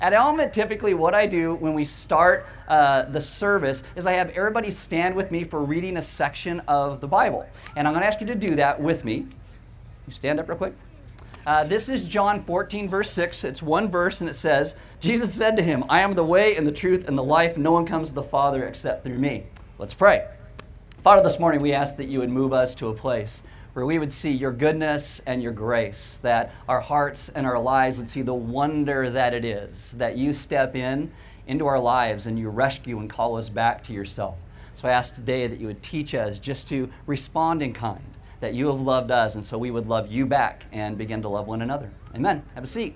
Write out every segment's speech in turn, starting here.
At Element, typically what I do when we start the service is I have everybody stand with me for reading a section of the Bible. And I'm going to ask you to do that with me. You stand up real quick. This is John 14, verse 6. It's one verse, and it says, Jesus said to him, I am the way and the truth and the life. No one comes to the Father except through me. Let's pray. Father, this morning we ask that you would move us to a place where we would see your goodness and your grace, that our hearts and our lives would see the wonder that it is, that you step into our lives and you rescue and call us back to yourself. So I ask today that you would teach us just to respond in kind, that you have loved us, and so we would love you back and begin to love one another. Amen. Have a seat.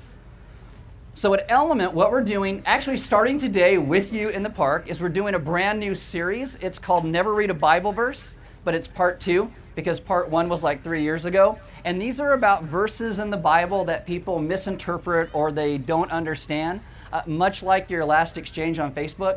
So at Element, what we're doing, actually starting today with you in the park, is we're doing a brand new series. It's called Never Read a Bible Verse, but it's part 2, because part 1 was like 3 years ago. And these are about verses in the Bible that people misinterpret or they don't understand, much like your last exchange on Facebook,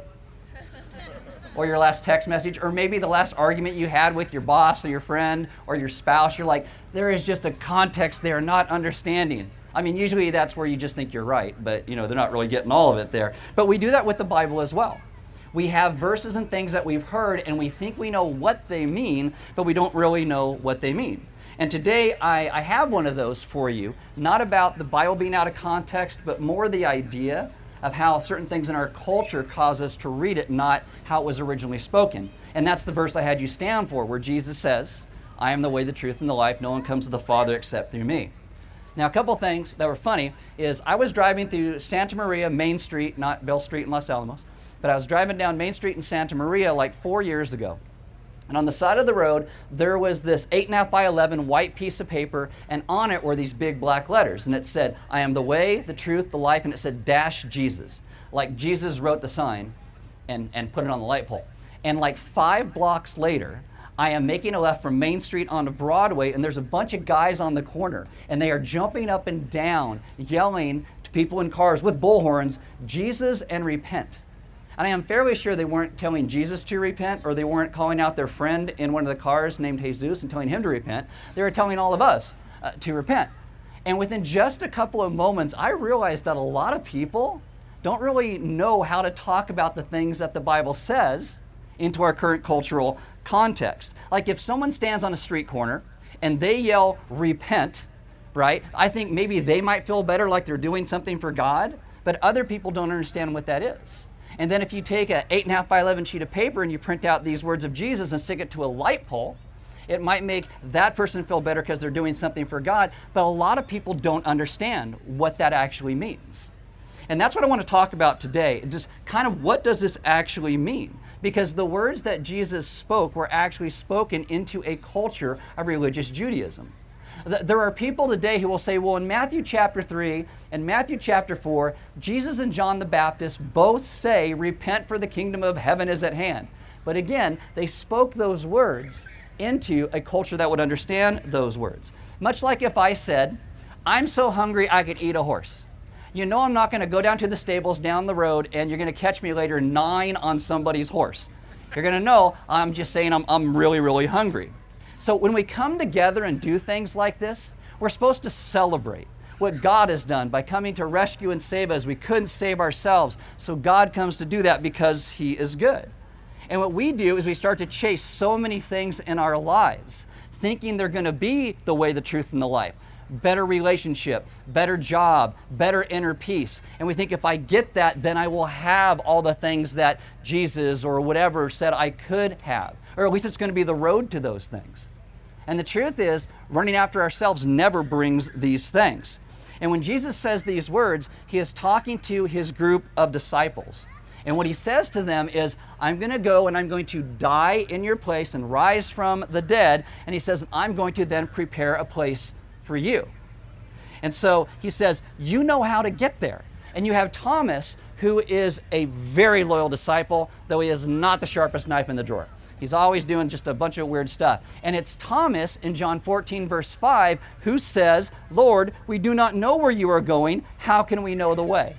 or your last text message, or maybe the last argument you had with your boss or your friend or your spouse. You're like, there is just a context there, not understanding. I mean, usually that's where you just think you're right, but they're not really getting all of it there. But we do that with the Bible as well. We have verses and things that we've heard, and we think we know what they mean, but we don't really know what they mean. And today I have one of those for you, not about the Bible being out of context, but more the idea of how certain things in our culture cause us to read it, not how it was originally spoken. And that's the verse I had you stand for, where Jesus says, I am the way, the truth, and the life. No one comes to the Father except through me. Now, a couple things that were funny is I was driving through Santa Maria Main Street, not Bell Street in Los Alamos, but I was driving down Main Street in Santa Maria like 4 years ago. And on the side of the road, there was this 8.5 by 11 white piece of paper, and on it were these big black letters. And it said, I am the way, the truth, the life, and it said dash Jesus. Like Jesus wrote the sign and put it on the light pole. And like 5 blocks later, I am making a left from Main Street onto Broadway, and there's a bunch of guys on the corner, and they are jumping up and down, yelling to people in cars with bullhorns, Jesus and repent. And I am fairly sure they weren't telling Jesus to repent, or they weren't calling out their friend in one of the cars named Jesus and telling him to repent. They were telling all of us to repent. And within just a couple of moments, I realized that a lot of people don't really know how to talk about the things that the Bible says into our current cultural context. Like if someone stands on a street corner and they yell, repent, right? I think maybe they might feel better, like they're doing something for God, but other people don't understand what that is. And then if you take an 8.5 by 11 sheet of paper and you print out these words of Jesus and stick it to a light pole, it might make that person feel better because they're doing something for God, but a lot of people don't understand what that actually means. And that's what I want to talk about today, just kind of what does this actually mean? Because the words that Jesus spoke were actually spoken into a culture of religious Judaism. There are people today who will say, well, in Matthew chapter 3 and Matthew chapter 4, Jesus and John the Baptist both say, repent for the kingdom of heaven is at hand. But again, they spoke those words into a culture that would understand those words. Much like if I said, I'm so hungry I could eat a horse. You know I'm not going to go down to the stables down the road and you're going to catch me later 9 on somebody's horse. You're going to know I'm just saying I'm really, really hungry. So when we come together and do things like this, we're supposed to celebrate what God has done by coming to rescue and save us. We couldn't save ourselves, so God comes to do that because He is good. And what we do is we start to chase so many things in our lives, thinking they're going to be the way, the truth, and the life. Better relationship, better job, better inner peace. And we think if I get that, then I will have all the things that Jesus or whatever said I could have. Or at least it's going to be the road to those things. And the truth is, running after ourselves never brings these things. And when Jesus says these words, He is talking to His group of disciples. And what He says to them is, I'm going to go and I'm going to die in your place and rise from the dead. And He says, I'm going to then prepare a place for you. And so He says, you know how to get there. And you have Thomas, who is a very loyal disciple, though he is not the sharpest knife in the drawer. He's always doing just a bunch of weird stuff. And it's Thomas in John 14, verse 5, who says, Lord, we do not know where you are going. How can we know the way?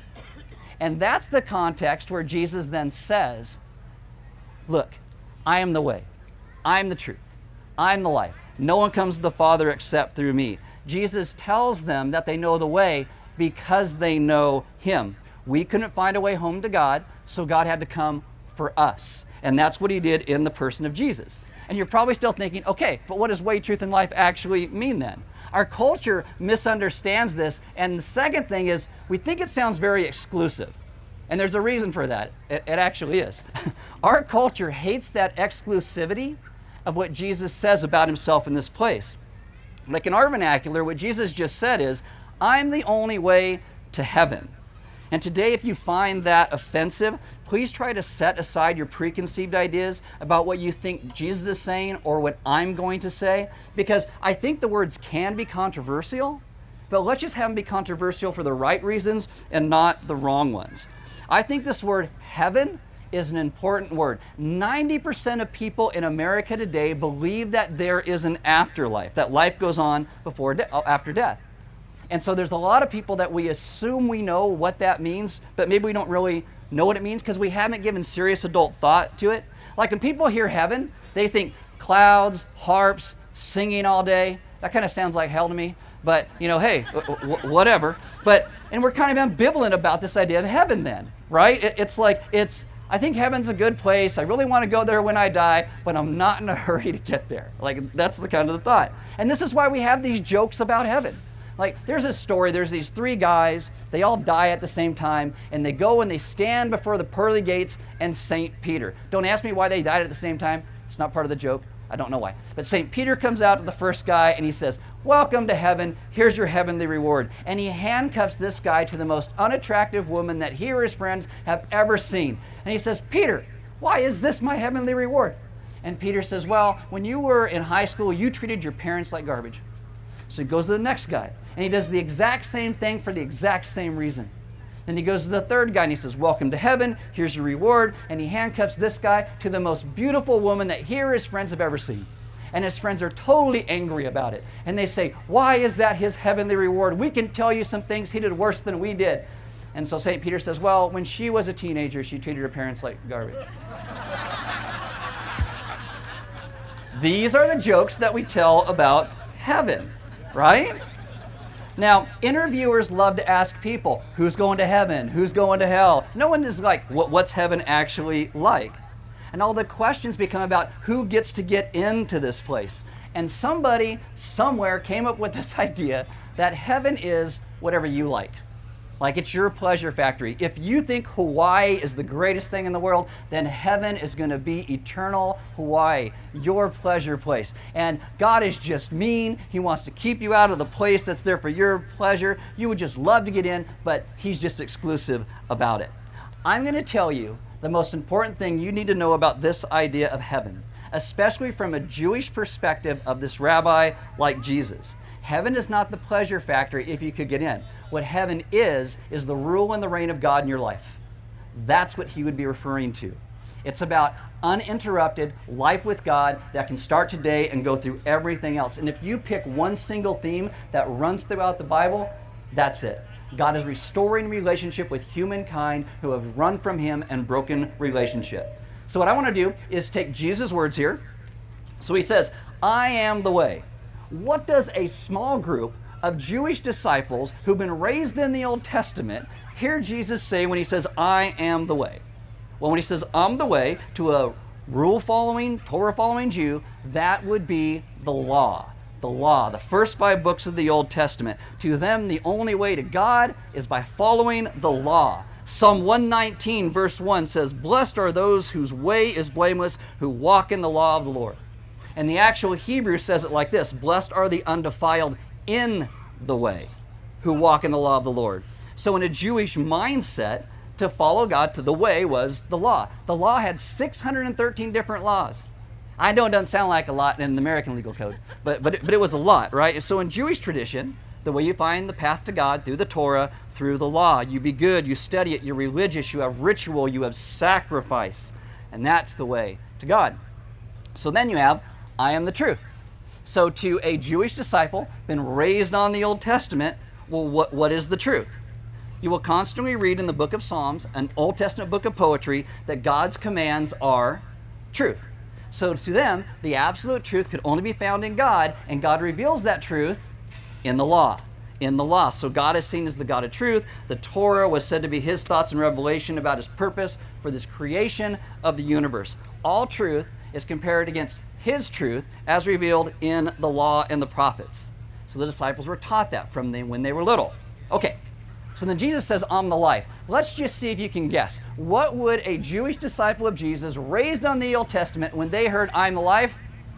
And that's the context where Jesus then says, look, I am the way. I am the truth. I am the life. No one comes to the Father except through me. Jesus tells them that they know the way because they know Him. We couldn't find a way home to God, so God had to come for us. And that's what he did in the person of Jesus. And you're probably still thinking, okay, but what does way, truth, and life actually mean then? Our culture misunderstands this. And the second thing is we think it sounds very exclusive. And there's a reason for that. It actually is. Our culture hates that exclusivity of what Jesus says about himself in this place. Like in our vernacular, what Jesus just said is, I'm the only way to heaven. And today, if you find that offensive, please try to set aside your preconceived ideas about what you think Jesus is saying or what I'm going to say, because I think the words can be controversial, but let's just have them be controversial for the right reasons and not the wrong ones. I think this word heaven is an important word. 90% of people in America today believe that there is an afterlife, that life goes on after death. And so there's a lot of people that we assume we know what that means, but maybe we don't really know what it means because we haven't given serious adult thought to it. Like when people hear heaven, they think clouds, harps, singing all day. That kind of sounds like hell to me, but hey, whatever. And we're kind of ambivalent about this idea of heaven then, right? I think heaven's a good place. I really want to go there when I die, but I'm not in a hurry to get there. Like that's the kind of the thought. And this is why we have these jokes about heaven. Like there's a story, there's these three guys, they all die at the same time, and they go and they stand before the pearly gates and St. Peter. Don't ask me why they died at the same time. It's not part of the joke. I don't know why. But St. Peter comes out to the first guy and he says, welcome to heaven, here's your heavenly reward. And he handcuffs this guy to the most unattractive woman that he or his friends have ever seen. And he says, Peter, why is this my heavenly reward? And Peter says, well, when you were in high school, you treated your parents like garbage. So he goes to the next guy, and he does the exact same thing for the exact same reason. Then he goes to the third guy, and he says, welcome to heaven, here's your reward, and he handcuffs this guy to the most beautiful woman that he or his friends have ever seen. And his friends are totally angry about it. And they say, why is that his heavenly reward? We can tell you some things he did worse than we did. And so St. Peter says, well, when she was a teenager, she treated her parents like garbage. These are the jokes that we tell about heaven. Right? Now, interviewers love to ask people, who's going to heaven? Who's going to hell? No one is like, what's heaven actually like? And all the questions become about who gets to get into this place. And somebody somewhere came up with this idea that heaven is whatever you like. Like it's your pleasure factory. If you think Hawaii is the greatest thing in the world, then heaven is going to be eternal Hawaii, your pleasure place. And God is just mean. He wants to keep you out of the place that's there for your pleasure. You would just love to get in, but he's just exclusive about it. I'm going to tell you the most important thing you need to know about this idea of heaven, especially from a Jewish perspective of this rabbi like Jesus. Heaven is not the pleasure factory if you could get in. What heaven is the rule and the reign of God in your life. That's what he would be referring to. It's about uninterrupted life with God that can start today and go through everything else. And if you pick one single theme that runs throughout the Bible, that's it. God is restoring relationship with humankind who have run from him and broken relationship. So what I want to do is take Jesus' words here. So he says, I am the way. What does a small group of Jewish disciples who've been raised in the Old Testament hear Jesus say when he says, I am the way? Well, when he says, I'm the way, to a rule-following, Torah-following Jew, that would be the law. The law, the first 5 books of the Old Testament. To them, the only way to God is by following the law. Psalm 119, verse 1 says, blessed are those whose way is blameless, who walk in the law of the Lord. And the actual Hebrew says it like this, blessed are the undefiled in the way, who walk in the law of the Lord. So in a Jewish mindset, to follow God to the way was the law. The law had 613 different laws. I know it doesn't sound like a lot in the American legal code, but it was a lot, right? And so in Jewish tradition, the way you find the path to God through the Torah, through the law. You be good, you study it, you're religious, you have ritual, you have sacrifice. And that's the way to God. So then you have, I am the truth. So to a Jewish disciple, been raised on the Old Testament, well, what is the truth? You will constantly read in the book of Psalms, an Old Testament book of poetry, that God's commands are truth. So to them, the absolute truth could only be found in God, and God reveals that truth in the law. in the law. So God is seen as the God of truth. The Torah was said to be his thoughts and revelation about his purpose for this creation of the universe. All truth is compared against his truth as revealed in the law and the prophets. So the disciples were taught that from when they were little. Okay, so then Jesus says, I'm the life. Let's just see if you can guess. What would a Jewish disciple of Jesus raised on the Old Testament when they heard, I'm the life?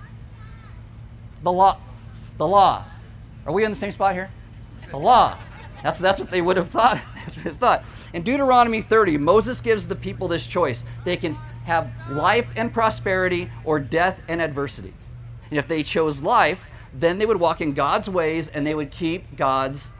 The law. The law. Are we on the same spot here? The law. That's what they would have thought. That's what they thought. In Deuteronomy 30, Moses gives the people this choice. They can have life and prosperity or death and adversity. And if they chose life, then they would walk in God's ways and they would keep God's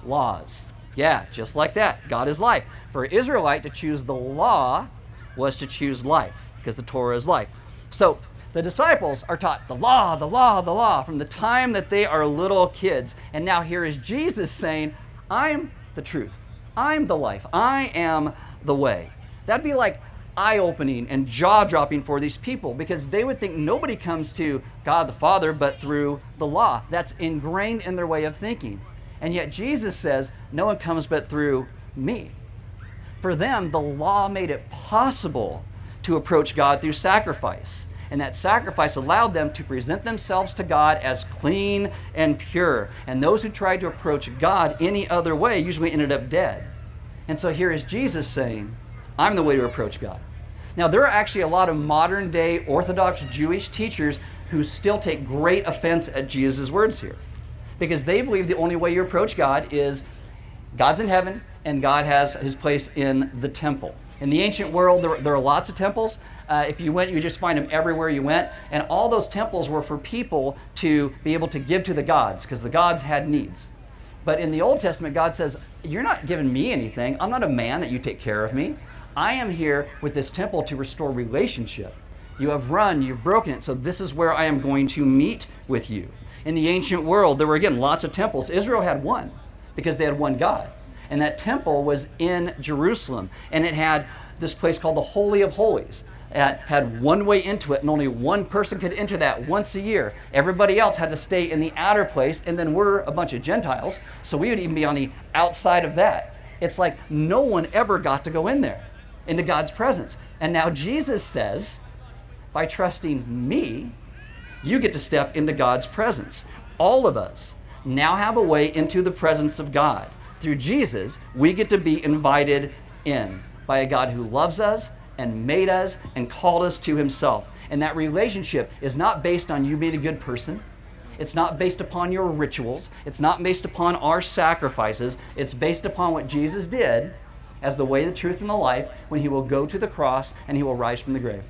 laws. Yeah, just like that. God is life. For an Israelite to choose the law was to choose life because the Torah is life. So the disciples are taught the law, the law, the law from the time that they are little kids. And now here is Jesus saying, I'm the truth. I'm the life. I am the way. That'd be like eye-opening and jaw-dropping for these people because they would think nobody comes to God the Father but through the law. That's ingrained in their way of thinking. And yet Jesus says, no one comes but through me. For them, the law made it possible to approach God through sacrifice. And that sacrifice allowed them to present themselves to God as clean and pure. And those who tried to approach God any other way usually ended up dead. And so here is Jesus saying, I'm the way to approach God. Now, there are actually a lot of modern day Orthodox Jewish teachers who still take great offense at Jesus' words here. Because they believe the only way you approach God is God's in heaven and God has his place in the temple. In the ancient world, there are lots of temples. If you went, you would just find them everywhere you went. And all those temples were for people to be able to give to the gods because the gods had needs. But in the Old Testament, God says, you're not giving me anything. I'm not a man that you take care of me. I am here with this temple to restore relationship. You have run, you've broken it, so this is where I am going to meet with you. In the ancient world, there were, again, lots of temples. Israel had one because they had one God. And that temple was in Jerusalem. And it had this place called the Holy of Holies. It had one way into it, and only one person could enter that once a year. Everybody else had to stay in the outer place, and then we're a bunch of Gentiles, so we would even be on the outside of that. It's like no one ever got to go in there, into God's presence. And now Jesus says, by trusting me, you get to step into God's presence. All of us now have a way into the presence of God. Through Jesus, we get to be invited in by a God who loves us and made us and called us to himself. And that relationship is not based on you being a good person. It's not based upon your rituals. It's not based upon our sacrifices. It's based upon what Jesus did as the way, the truth, and the life when he will go to the cross and he will rise from the grave.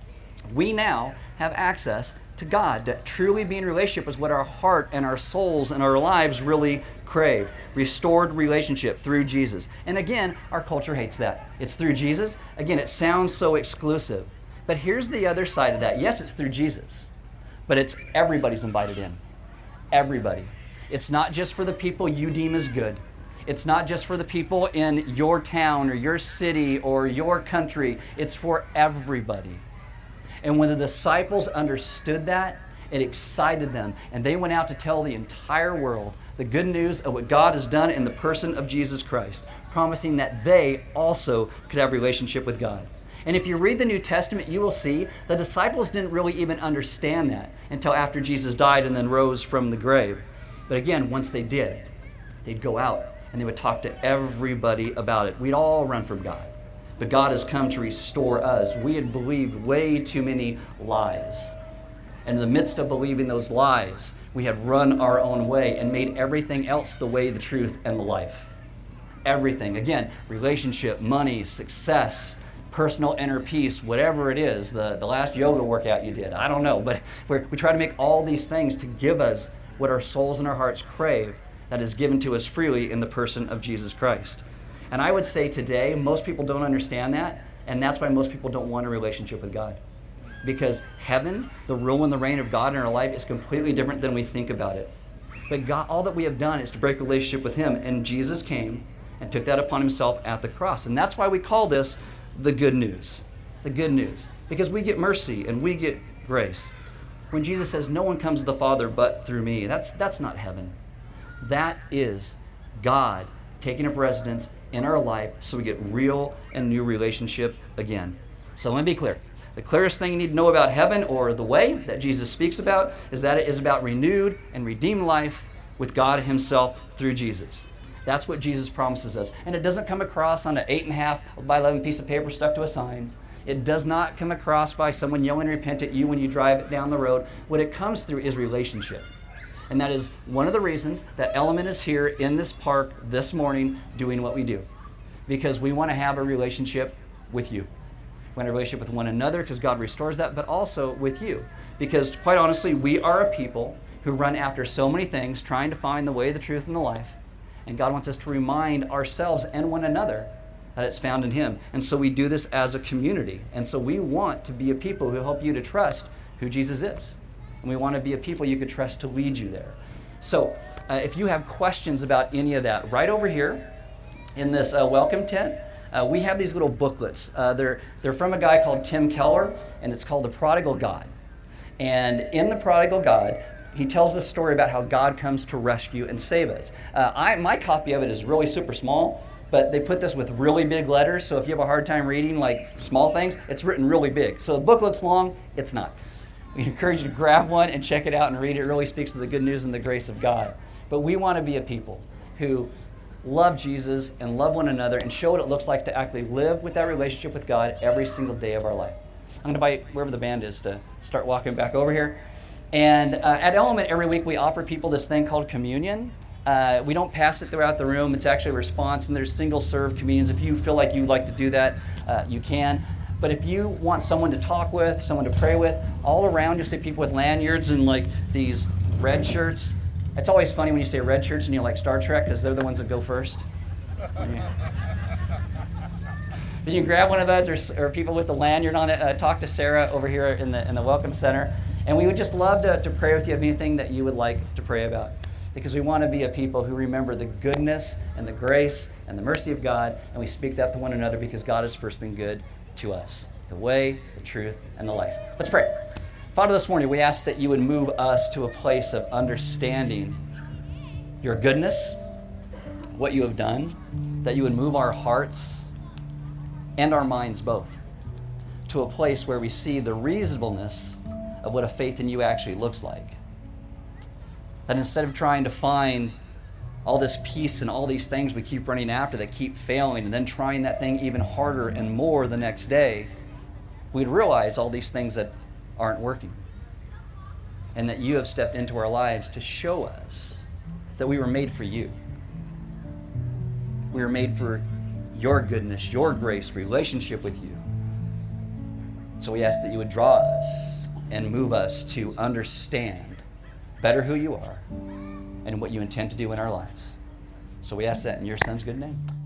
We now have access to God. To truly be in relationship is what our heart and our souls and our lives really crave. Restored relationship through Jesus. And again, our culture hates that. It's through Jesus. Again, it sounds so exclusive. But here's the other side of that. Yes, it's through Jesus, but it's everybody's invited in. Everybody. It's not just for the people you deem as good. It's not just for the people in your town or your city or your country. It's for everybody. And when the disciples understood that, it excited them. And they went out to tell the entire world the good news of what God has done in the person of Jesus Christ, promising that they also could have a relationship with God. And if you read the New Testament, you will see the disciples didn't really even understand that until after Jesus died and then rose from the grave. But again, once they did, they'd go out and they would talk to everybody about it. We'd all run from God. But God has come to restore us. We had believed way too many lies. And in the midst of believing those lies, we had run our own way and made everything else the way, the truth, and the life. Everything. Again, relationship, money, success, personal inner peace, whatever it is, the last yoga workout you did, I don't know. But we try to make all these things to give us what our souls and our hearts crave that is given to us freely in the person of Jesus Christ. And I would say today, most people don't understand that, and that's why most people don't want a relationship with God. Because heaven, the rule and the reign of God in our life, is completely different than we think about it. But God, all that we have done is to break relationship with him, and Jesus came and took that upon himself at the cross. And that's why we call this the good news. The good news. Because we get mercy and we get grace. When Jesus says, no one comes to the Father but through me, that's not heaven. That is God taking up residence in our life so we get real and new relationship again. So let me be clear. The clearest thing you need to know about heaven, or the way that Jesus speaks about, is that it is about renewed and redeemed life with God himself through Jesus. That's what Jesus promises us. And it doesn't come across on an 8.5 by 11 piece of paper stuck to a sign. It does not come across by someone yelling repent at you when you drive it down the road. What it comes through is relationship. And that is one of the reasons that Element is here in this park this morning doing what we do. Because we want to have a relationship with you. We want a relationship with one another because God restores that, but also with you. Because quite honestly, we are a people who run after so many things, trying to find the way, the truth, and the life. And God wants us to remind ourselves and one another that it's found in him. And so we do this as a community. And so we want to be a people who help you to trust who Jesus is. And we want to be a people you could trust to lead you there. So if you have questions about any of that, right over here in this welcome tent, we have these little booklets. They're from a guy called Tim Keller, and it's called The Prodigal God. And in The Prodigal God, he tells this story about how God comes to rescue and save us. My copy of it is really super small, but they put this with really big letters, so if you have a hard time reading like small things, it's written really big. So the book looks long, it's not. We encourage you to grab one and check it out and read it. It really speaks to the good news and the grace of God. But we want to be a people who love Jesus and love one another and show what it looks like to actually live with that relationship with God every single day of our life. I'm going to invite wherever the band is to start walking back over here. And at Element, every week we offer people this thing called communion. We don't pass it throughout the room. It's actually a response, and there's single-serve communions. If you feel like you'd like to do that, you can. But if you want someone to talk with, someone to pray with, all around you'll see people with lanyards and like these red shirts. It's always funny when you say red shirts and you're like Star Trek, because they're the ones that go first. You can grab one of those, or people with the lanyard on it. Talk to Sarah over here in the Welcome Center. And we would just love to pray with you of anything that you would like to pray about. Because we want to be a people who remember the goodness and the grace and the mercy of God, and we speak that to one another because God has first been good to us. The way, the truth, and the life. Let's pray. Father, this morning we ask that you would move us to a place of understanding your goodness, what you have done, that you would move our hearts and our minds both to a place where we see the reasonableness of what a faith in you actually looks like. That instead of trying to find all this peace and all these things we keep running after that keep failing, and then trying that thing even harder and more the next day, we'd realize all these things that aren't working. And that you have stepped into our lives to show us that we were made for you. We were made for your goodness, your grace, relationship with you. So we ask that you would draw us and move us to understand better who you are and what you intend to do in our lives. So we ask that in your Son's good name.